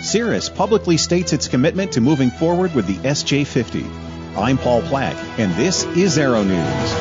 Cirrus publicly states its commitment to moving forward with the SJ50. I'm Paul Platt, and this is Aero News.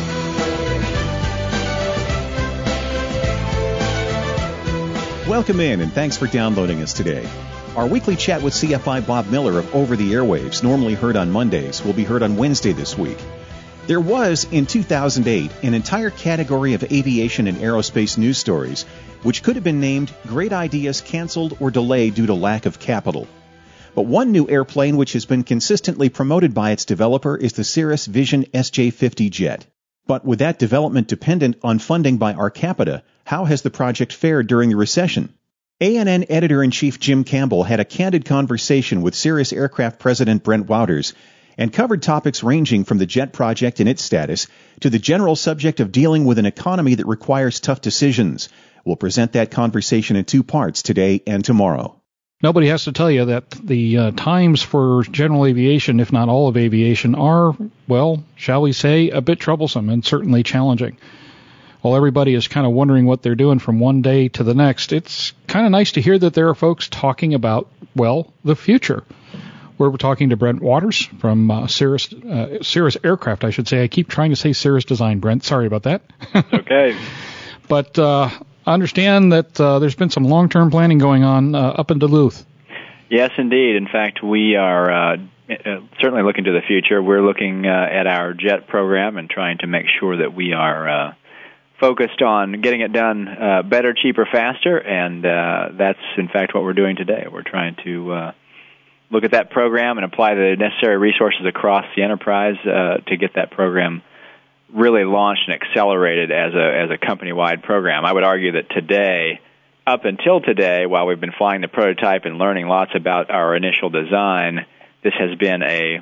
Welcome in, and thanks for downloading us today. Our weekly chat with CFI Bob Miller of Over the Airwaves, normally heard on Mondays, will be heard on Wednesday this week. There was, in 2008, an entire category of aviation and aerospace news stories, which could have been named Great Ideas Canceled or Delayed Due to Lack of Capital. But one new airplane which has been consistently promoted by its developer is the Cirrus Vision SJ50 jet. But with that development dependent on funding by Arcapita, how has the project fared during the recession? ANN Editor-in-Chief Jim Campbell had a candid conversation with Cirrus Aircraft President Brent Wouters and covered topics ranging from the jet project and its status to the general subject of dealing with an economy that requires tough decisions. We'll present that conversation in two parts today and tomorrow. Nobody has to tell you that the times for general aviation, if not all of aviation, are, well, shall we say, a bit troublesome and certainly challenging. While everybody is kind of wondering what they're doing from one day to the next, it's kind of nice to hear that there are folks talking about, well, the future. We're talking to Brent Wouters from Cirrus Aircraft, I should say. I keep trying to say Cirrus Design, Brent. Sorry about that. Okay. But I understand that there's been some long-term planning going on up in Duluth. Yes, indeed. In fact, we are certainly looking to the future. We're looking at our jet program and trying to make sure that we are focused on getting it done better, cheaper, faster, and that's, in fact, what we're doing today. We're trying to look at that program and apply the necessary resources across the enterprise to get that program really launched and accelerated as a company-wide program. I would argue that today, up until today, while we've been flying the prototype and learning lots about our initial design, this has been a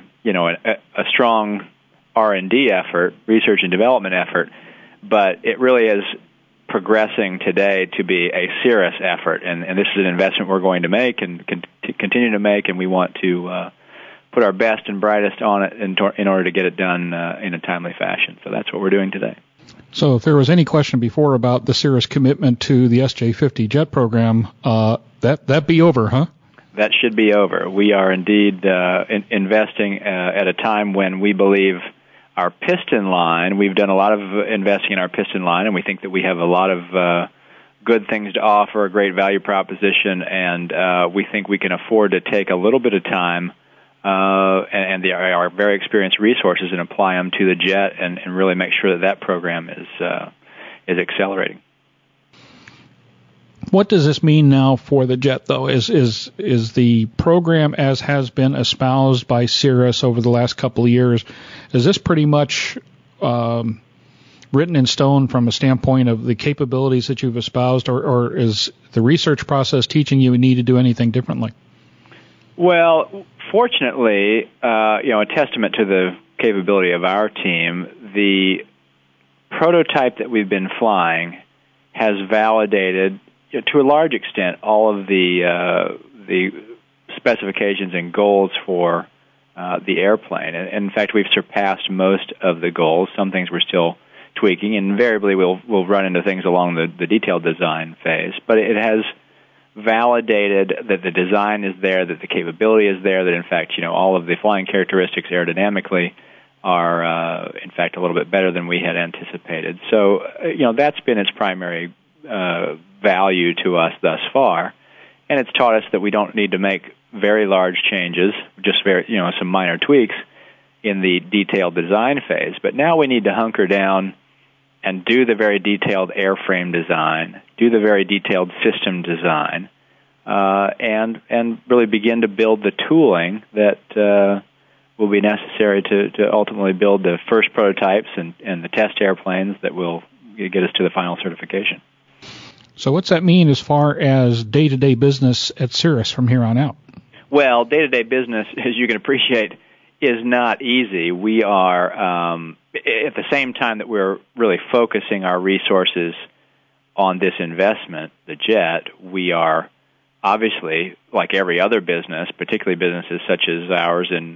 strong R&D effort, research and development effort, but it really is progressing today to be a Cirrus effort, and this is an investment we're going to make and continue to make, and we want to put our best and brightest on it in order to get it done in a timely fashion. So that's what we're doing today. So if there was any question before about the Cirrus commitment to the SJ50 jet program, that be over, huh? That should be over. We are indeed investing at a time when we believe our piston line, we've done a lot of investing in our piston line, and we think that we have a lot of good things to offer, a great value proposition, and we think we can afford to take a little bit of time and our very experienced resources and apply them to the jet and really make sure that program is accelerating. What does this mean now for the jet, though? Is the program, as has been espoused by Cirrus over the last couple of years, is this pretty much written in stone from a standpoint of the capabilities that you've espoused, or is the research process teaching you need to do anything differently? Well, fortunately, a testament to the capability of our team, the prototype that we've been flying has validated, to a large extent, all of the specifications and goals for the airplane. And in fact, we've surpassed most of the goals. Some things we're still tweaking. Invariably, we'll run into things along the detailed design phase. But it has validated that the design is there, that the capability is there, that in fact, all of the flying characteristics aerodynamically are, in fact, a little bit better than we had anticipated. So, that's been its primary value to us thus far, and it's taught us that we don't need to make very large changes, just some minor tweaks in the detailed design phase. But now we need to hunker down and do the very detailed airframe design, do the very detailed system design, and really begin to build the tooling that will be necessary to ultimately build the first prototypes and the test airplanes that will get us to the final certification. So what's that mean as far as day-to-day business at Cirrus from here on out? Well, day-to-day business, as you can appreciate, is not easy. We are, at the same time that we're really focusing our resources on this investment, the jet, we are obviously, like every other business, particularly businesses such as ours in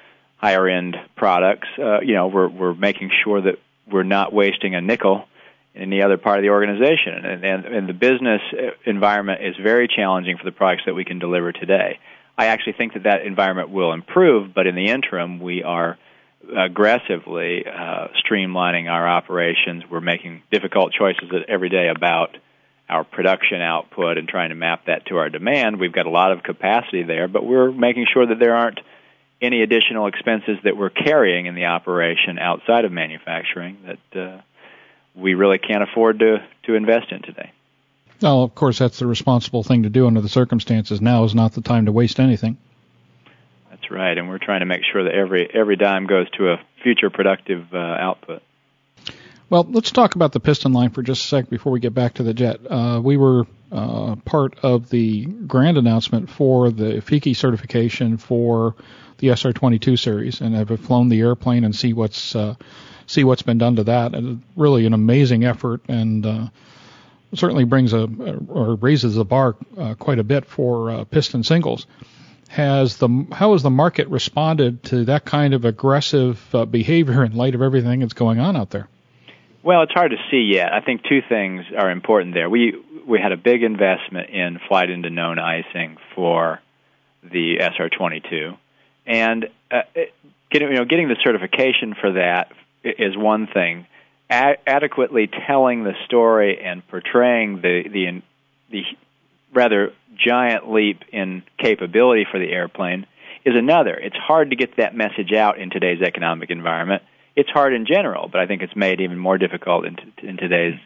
higher-end products, we're making sure that we're not wasting a nickel in any other part of the organization. And the business environment is very challenging for the products that we can deliver today. I actually think that environment will improve, but in the interim, we are aggressively streamlining our operations. We're making difficult choices every day about our production output and trying to map that to our demand. We've got a lot of capacity there, but we're making sure that there aren't any additional expenses that we're carrying in the operation outside of manufacturing that we really can't afford to invest in today. Well, of course, that's the responsible thing to do under the circumstances. Now is not the time to waste anything. That's right, and we're trying to make sure that every dime goes to a future productive output. Well, let's talk about the piston line for just a sec before we get back to the jet. We were part of the grand announcement for the FICI certification for the SR-22 series, and have flown the airplane and see what's been done to that. And really an amazing effort, and certainly brings or raises the bar quite a bit for piston singles. How has the market responded to that kind of aggressive behavior in light of everything that's going on out there? Well, it's hard to see yet. I think two things are important there. We had a big investment in flight into known icing for the SR-22, and getting the certification for that is one thing. Adequately telling the story and portraying the rather giant leap in capability for the airplane is another. It's hard to get that message out in today's economic environment. It's hard in general, but I think it's made even more difficult in today's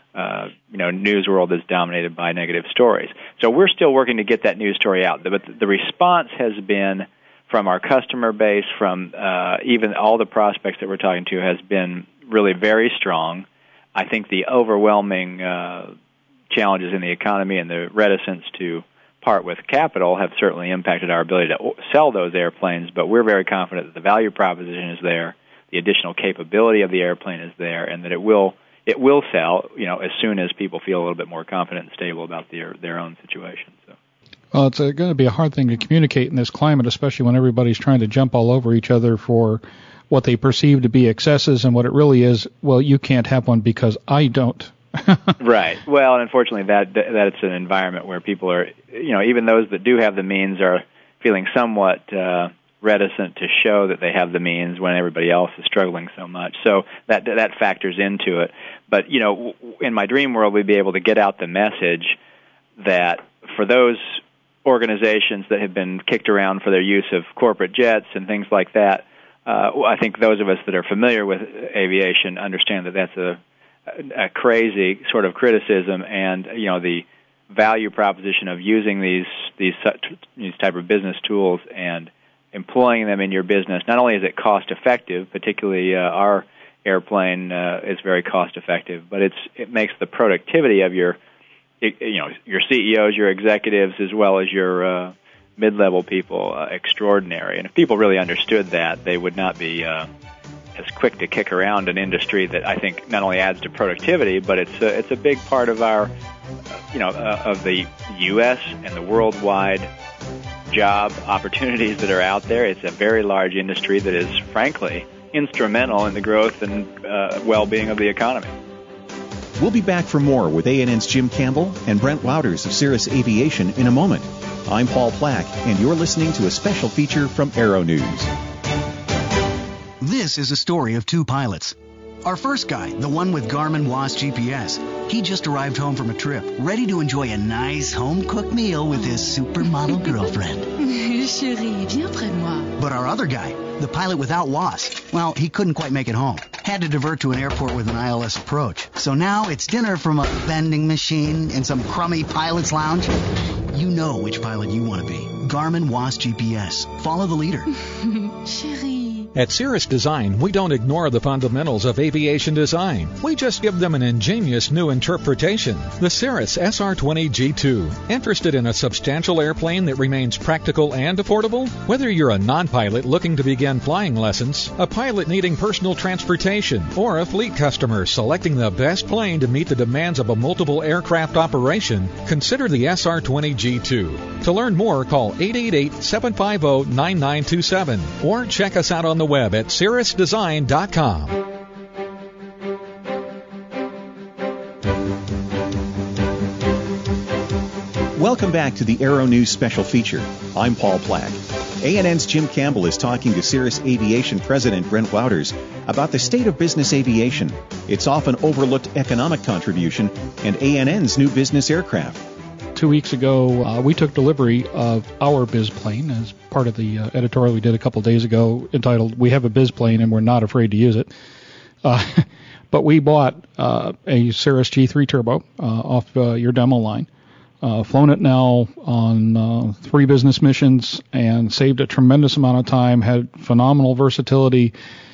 news world that's dominated by negative stories. So we're still working to get that news story out. But the response has been from our customer base, from even all the prospects that we're talking to, has been really very strong. I think the overwhelming challenges in the economy and the reticence to part with capital have certainly impacted our ability to sell those airplanes, but we're very confident that the value proposition is there, the additional capability of the airplane is there, and that it will sell, as soon as people feel a little bit more confident and stable about their own situation. So. Well, it's going to be a hard thing to communicate in this climate, especially when everybody's trying to jump all over each other for what they perceive to be excesses, and what it really is, well, you can't have one because I don't. Right. Well, and unfortunately, that's an environment where people are, even those that do have the means are feeling somewhat reticent to show that they have the means when everybody else is struggling so much. So that factors into it. But, in my dream world, we'd be able to get out the message that for those organizations that have been kicked around for their use of corporate jets and things like that, I think those of us that are familiar with aviation understand that that's a crazy sort of criticism, and the value proposition of using these type of business tools and employing them in your business. Not only is it cost effective, particularly our airplane is very cost effective, but it makes the productivity of your CEOs, your executives, as well as your mid-level people extraordinary. And if people really understood that, they would not be as quick to kick around an industry that I think not only adds to productivity, but it's a big part of our of the U.S. and the worldwide job opportunities that are out there. It's a very large industry that is, frankly, instrumental in the growth and well-being of the economy. We'll be back for more with A&N's Jim Campbell and Brent Wouters of Cirrus Aviation in a moment. I'm Paul Plack, and you're listening to a special feature from Aero News. This is a story of two pilots. Our first guy, the one with Garmin WAAS GPS, he just arrived home from a trip, ready to enjoy a nice home-cooked meal with his supermodel girlfriend. Chérie, viens près de moi. But our other guy, the pilot without WAAS, well, he couldn't quite make it home. Had to divert to an airport with an ILS approach. So now it's dinner from a vending machine in some crummy pilot's lounge. You know which pilot you want to be. Garmin WAAS GPS. Follow the leader. Chérie. At Cirrus Design, we don't ignore the fundamentals of aviation design. We just give them an ingenious new interpretation. The Cirrus SR-20 G2. Interested in a substantial airplane that remains practical and affordable? Whether you're a non-pilot looking to begin flying lessons, a pilot needing personal transportation, or a fleet customer selecting the best plane to meet the demands of a multiple aircraft operation, consider the SR-20 G2. To learn more, call 888-750-9927 or check us out on the web at cirrusdesign.com. Welcome back to the Aero News Special Feature. I'm Paul Plack. ANN's Jim Campbell is talking to Cirrus Aviation President Brent Wouters about the state of business aviation, its often overlooked economic contribution, and ANN's new business aircraft. 2 weeks ago, we took delivery of our biz plane as part of the editorial we did a couple days ago entitled, "We Have a Biz Plane and We're Not Afraid to Use It." But we bought a Cirrus G3 Turbo off your demo line. Flown it now on 3 business missions and saved a tremendous amount of time, had phenomenal versatility,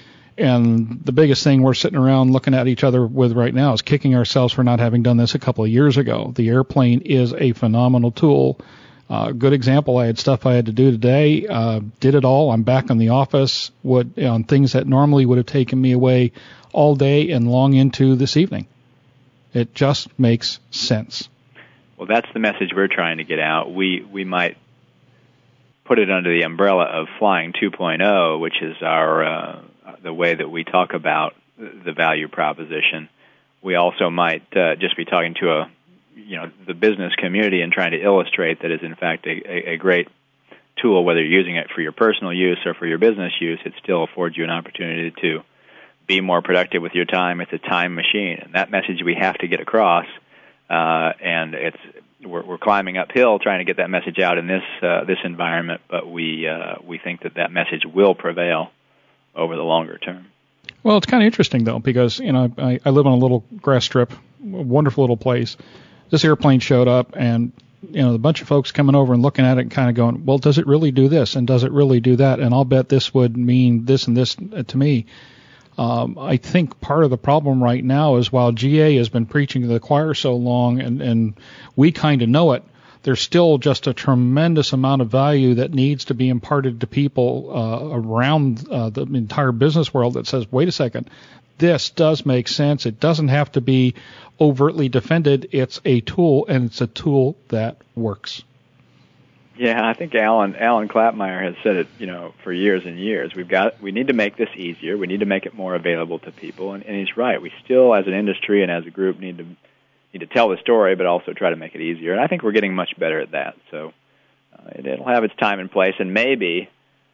and the biggest thing we're sitting around looking at each other with right now is kicking ourselves for not having done this a couple of years ago. The airplane is a phenomenal tool. Good example, I had stuff I had to do today, did it all. I'm back in the office on things that normally would have taken me away all day and long into this evening. It just makes sense. Well, that's the message we're trying to get out. We might put it under the umbrella of Flying 2.0, which is our the way that we talk about the value proposition. We also might just be talking to the business community and trying to illustrate that is in fact a great tool, whether you're using it for your personal use or for your business use. It still affords you an opportunity to be more productive with your time. It's a time machine, and that message we have to get across. And we're climbing uphill trying to get that message out in this environment, but we think that message will prevail over the longer term. Well, it's kind of interesting though, because I live on a little grass strip, a wonderful little place. This airplane showed up, and a bunch of folks coming over and looking at it and kind of going, well, does it really do this and does it really do that? And I'll bet this would mean this and this to me. I think part of the problem right now is while GA has been preaching to the choir so long and we kind of know it, there's still just a tremendous amount of value that needs to be imparted to people around the entire business world that says, wait a second, this does make sense. It doesn't have to be overtly defended. It's a tool, and it's a tool that works. Yeah, I think Alan Klapmeyer has said it, for years and years. We need to make this easier. We need to make it more available to people, and he's right. We still, as an industry and as a group, need to tell the story, but also try to make it easier. And I think we're getting much better at that. So it'll have its time and place, and maybe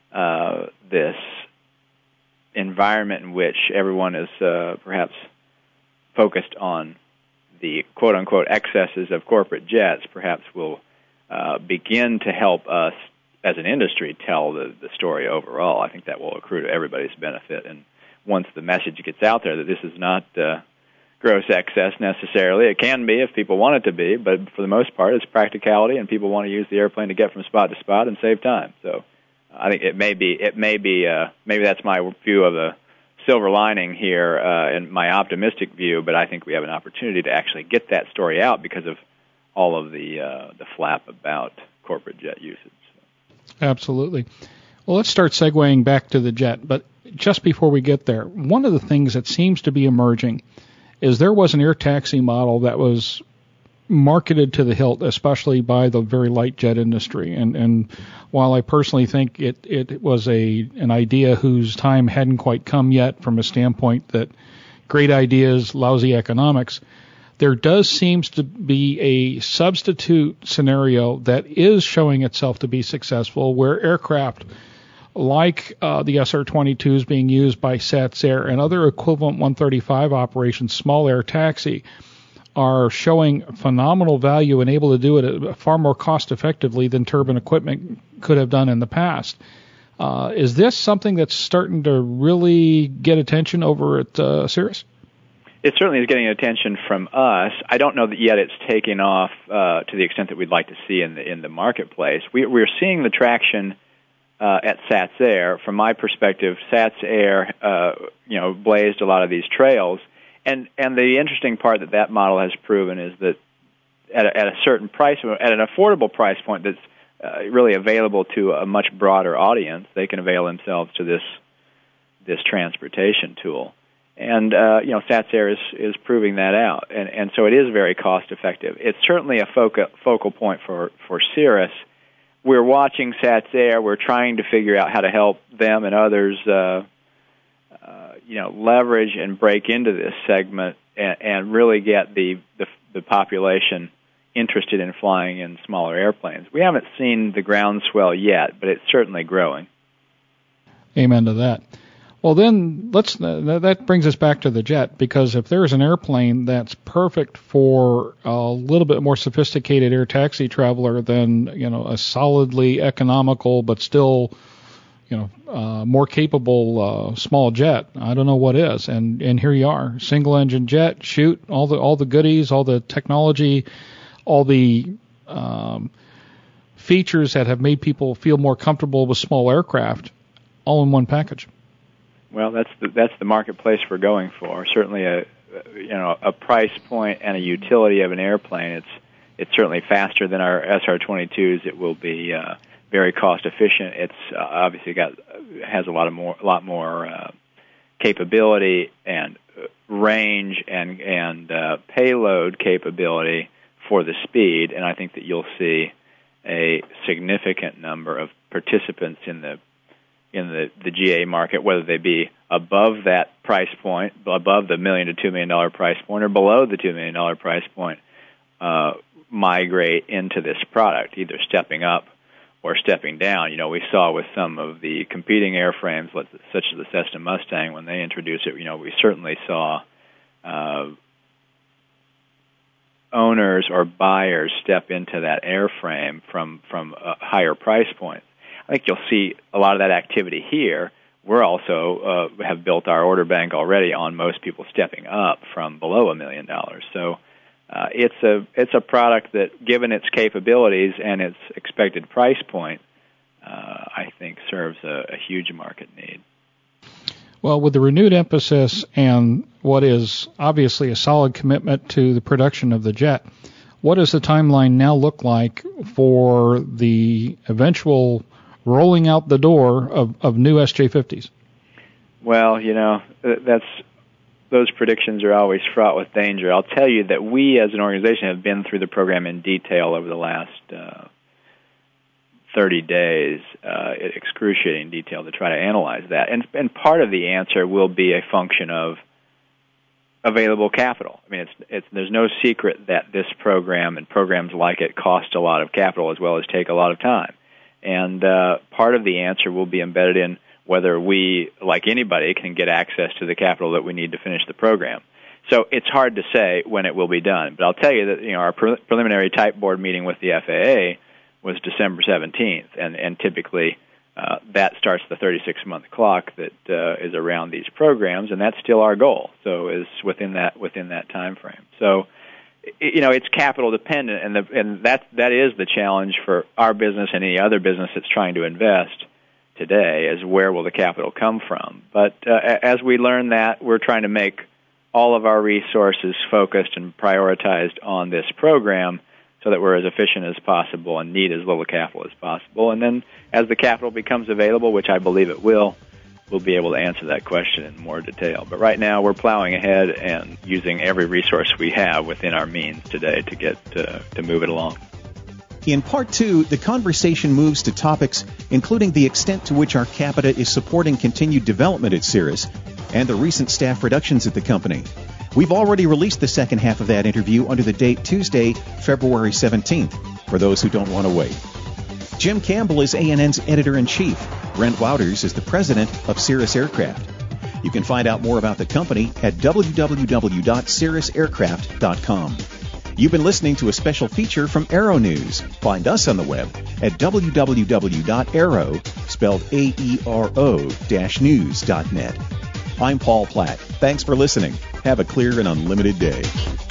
this environment in which everyone is perhaps focused on the quote-unquote excesses of corporate jets perhaps will begin to help us as an industry tell the story overall. I think that will accrue to everybody's benefit. And once the message gets out there that this is not gross excess necessarily, it can be if people want it to be, but for the most part it's practicality, and people want to use the airplane to get from spot to spot and save time. So I think maybe that's my view of the silver lining here and my optimistic view, but I think we have an opportunity to actually get that story out because of all of the flap about corporate jet usage. Absolutely. Well, let's start segueing back to the jet. But just before we get there, one of the things that seems to be emerging is there was an air taxi model that was marketed to the hilt, especially by the very light jet industry. And while I personally think it was an idea whose time hadn't quite come yet from a standpoint that great ideas, lousy economics, there does seems to be a substitute scenario that is showing itself to be successful, where aircraft like the SR-22s being used by SATS Air and other equivalent 135 operations, small air taxi, are showing phenomenal value and able to do it far more cost effectively than turbine equipment could have done in the past. Is this something that's starting to really get attention over at Cirrus? It certainly is getting attention from us. I don't know that yet it's taking off to the extent that we'd like to see in the marketplace. We're seeing the traction at SATS Air. From my perspective, SATS Air blazed a lot of these trails, and the interesting part that model has proven is that at a certain price, at an affordable price point that's really available to a much broader audience, they can avail themselves to this transportation tool. And SATS Air is proving that out, and so it is very cost effective. It's certainly a focal point for Cirrus. We're watching SATS Air. We're trying to figure out how to help them and others, leverage and break into this segment and really get the population interested in flying in smaller airplanes. We haven't seen the groundswell yet, but it's certainly growing. Amen to that. Well, then that brings us back to the jet, because if there's an airplane that's perfect for a little bit more sophisticated air taxi traveler than a solidly economical but still more capable small jet, I don't know what is. And here you are, single engine jet, shoot, all the goodies, all the technology, all the features that have made people feel more comfortable with small aircraft, all in one package. Well, that's the marketplace we're going for. Certainly a price point and a utility of an airplane. It's certainly faster than our SR-22s. It will be very cost efficient. It's obviously has a lot more capability and range and payload capability for the speed. And I think that you'll see a significant number of participants in the GA market, whether they be above that price point, above the $1 million to $2 million price point, or below the $2 million price point, migrate into this product, either stepping up or stepping down. We saw with some of the competing airframes, such as the Cessna Mustang, when they introduced it, we certainly saw owners or buyers step into that airframe from a higher price point. I think you'll see a lot of that activity here. We're also have built our order bank already on most people stepping up from below $1 million. So it's a product that, given its capabilities and its expected price point, I think serves a huge market need. Well, with the renewed emphasis and what is obviously a solid commitment to the production of the jet, what does the timeline now look like for the eventual rolling out the door of new SJ50s? Well, those predictions are always fraught with danger. I'll tell you that we as an organization have been through the program in detail over the last 30 days, excruciating detail, to try to analyze that. And part of the answer will be a function of available capital. I mean, there's no secret that this program and programs like it cost a lot of capital as well as take a lot of time. And part of the answer will be embedded in whether we, like anybody, can get access to the capital that we need to finish the program. So it's hard to say when it will be done. But I'll tell you that our preliminary type board meeting with the FAA was December 17th, and typically that starts the 36-month clock that is around these programs, and that's still our goal. So is within that time frame. So it's capital dependent, and that is the challenge for our business and any other business that's trying to invest today, is where will the capital come from. But as we learn that, we're trying to make all of our resources focused and prioritized on this program so that we're as efficient as possible and need as little capital as possible. And then as the capital becomes available, which I believe it will, we'll be able to answer that question in more detail. But right now, we're plowing ahead and using every resource we have within our means today to get to move it along. In Part 2, the conversation moves to topics including the extent to which our capita is supporting continued development at Cirrus and the recent staff reductions at the company. We've already released the second half of that interview under the date Tuesday, February 17th, for those who don't want to wait. Jim Campbell is ANN's editor-in-chief. Brent Wouters is the president of Cirrus Aircraft. You can find out more about the company at www.cirrusaircraft.com. You've been listening to a special feature from Aero News. Find us on the web at www.aero, spelled AERO-news.net. I'm Paul Platt. Thanks for listening. Have a clear and unlimited day.